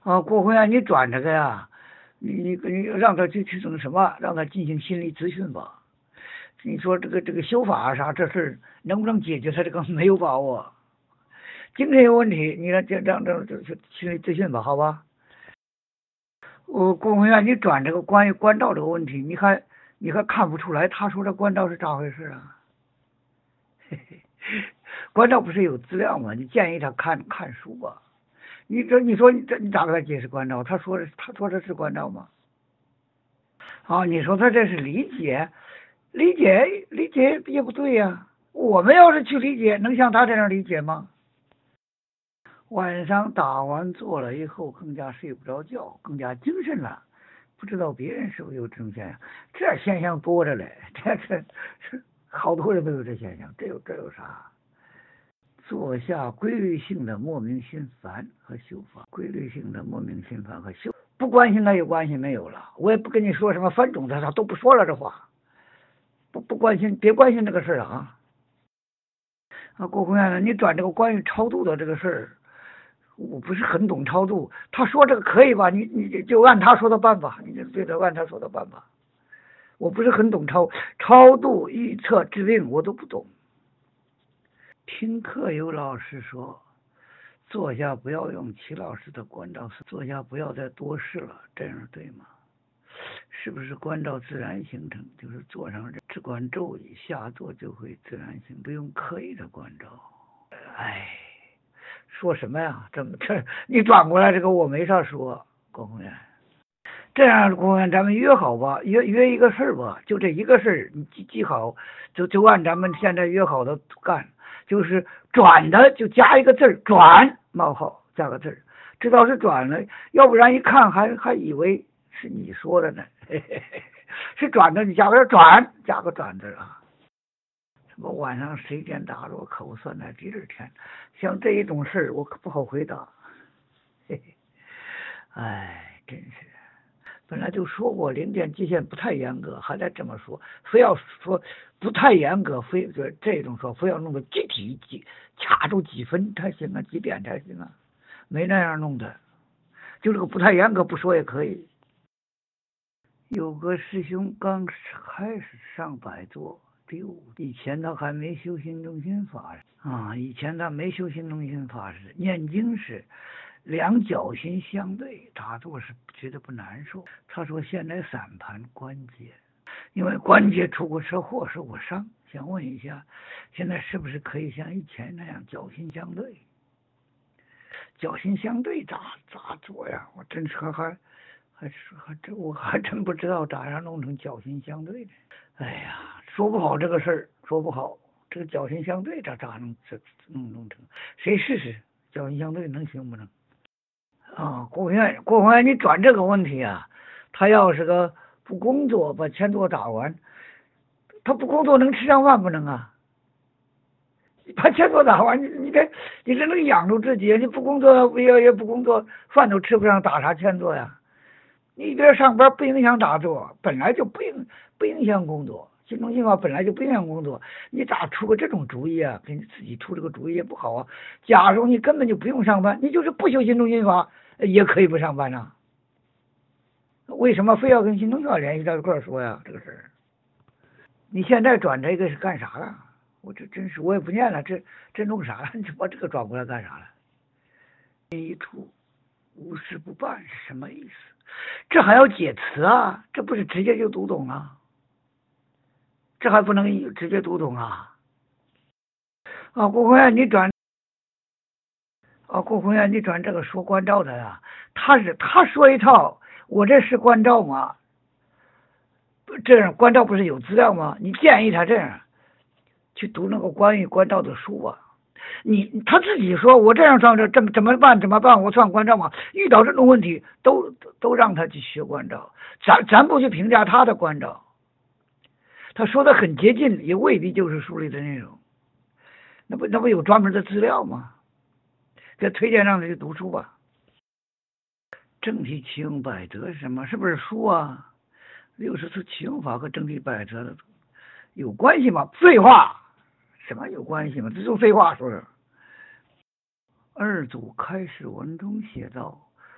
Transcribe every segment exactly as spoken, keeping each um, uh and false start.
啊，郭宏元，你转这个呀，你你你让他去去那个什么，让他进行心理咨询吧。你说这个这个修法啥这事能不能解决他这个没有把握。精神有问题，你让让让让这心理咨询吧，好吧？我郭宏元，你转这个关于关照这个问题，你还你还看不出来，他说这关照是咋回事啊？嘿嘿，关照不是有资料吗？你建议他看看书吧。你这你说你这你咋给他解释关照？他说的他说的是关照吗？啊，你说他这是理解，理解理解也不对呀、啊。我们要是去理解，能像他这样理解吗？晚上打完坐了以后，更加睡不着觉，更加精神了。不知道别人是不是有这种现象？这现象多着嘞，这这是好多人都有这现象。这有这有啥？坐下规律性的莫名心烦和修法，规律性的莫名心烦和修，不关心他有关系没有了。我也不跟你说什么翻种的，他都不说了这话。不不关心，别关心这个事儿了啊！啊，郭宏元，你转这个关于超度的这个事儿，我不是很懂超度。他说这个可以吧？你你就按他说的办吧，你就对着按他说的办吧。我不是很懂超超度、预测、治病，我都不懂。听课有老师说，坐下不要用齐老师的关照，坐下不要再多事了，这样对吗？是不是关照自然形成？就是坐上只管咒语，下坐就会自然形，不用刻意的关照。哎，说什么呀？这么这你转过来这个我没啥说，郭宏元。这样，郭宏元，咱们约好吧，约约一个事儿吧，就这一个事儿，你记记好，就就按咱们现在约好的干，就是转的就加一个字儿，转冒号加个字儿，知道是转了，要不然一看还还以为是你说的呢，嘿嘿嘿，是转的，你加个转，加个转字啊。什么晚上谁先打落口算在第二天，像这一种事儿我可不好回答。嘿嘿，哎，真是。本来就说过零点极限不太严格，还得这么说，非要说不太严格，非就这种说，非要弄个具体几卡住几分才行啊，几点才行啊，没那样弄的，就这个不太严格不说也可以。有个师兄刚开始上百座第五，以前他还没修心中心法啊，以前他没修心中心法时，念经时两脚心相对，打坐是觉得不难受。他说现在散盘关节，因为关节出过车祸受过伤，想问一下，现在是不是可以像以前那样脚心相对？脚心相对咋咋做呀？我真是还还还是还真我还真不知道咋样弄成脚心相对的。哎呀，说不好这个事儿，说不好这个脚心相对咋咋能这弄弄成？谁试试脚心相对能行不能？啊，郭宏元，郭宏元，你转这个问题啊，他要是个不工作，把钱都打完，他不工作能吃上饭不能啊？把钱都打完，你你这你这能养住自己，你不工作也也不工作，饭都吃不上，打啥欠做呀？你一边上班不影响打坐，本来就不影不影响工作，心中心法本来就不影响工作，你咋出个这种主意啊？给你自己出这个主意也不好啊。假如你根本就不用上班，你就是不修心中心法，也可以不上班啊。为什么非要跟心中心法联系到一块说呀？这个事儿，你现在转这个是干啥了？我这真是我也不念了，这这弄啥了？你把这个转过来干啥了？一处无事不办是什么意思？这还要解词啊？这不是直接就读懂了？这还不能直接读懂啊？啊，郭宏元，你转啊，郭宏元，你转这个说关照的呀？他是他说一套，我这是关照吗？这样关照不是有资料吗？你建议他这样去读那个关于关照的书啊。你他自己说，我这样上这怎怎么办？怎么办？我算关照吗？遇到这种问题，都都让他去学关照，咱咱不去评价他的关照。他说的很接近，也未必就是书里的内容。那不那不有专门的资料吗？这推荐让他去读书吧。正体启用百则是什么？是不是书啊？六十次启用法和正体百则的有关系吗？废话，什么有关系吗？这就废话说。二祖开示文中写道：“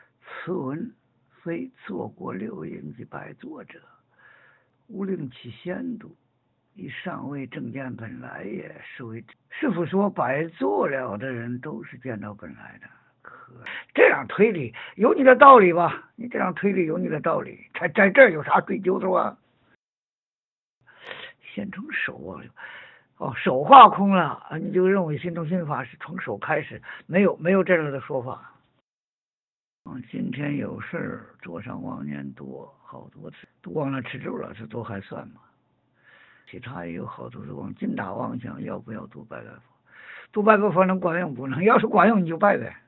此文非错过六淫即败作者，吾令其先读，以尚未正见本来也。是为师傅说败作了的人都是见到本来的。可这样推理有你的道理吧？你这样推理有你的道理，在在这儿有啥追究的吧？先从手啊，哦，手化空了，你就认为心中心法是从手开始，没有没有这样的说法。嗯，今天有事桌上妄念多，好多次都忘了吃咒了，这都还算吗？其他也有好多是妄尽打妄想，要不要多拜拜佛？多拜拜佛能管用不能？要是管用你就拜呗。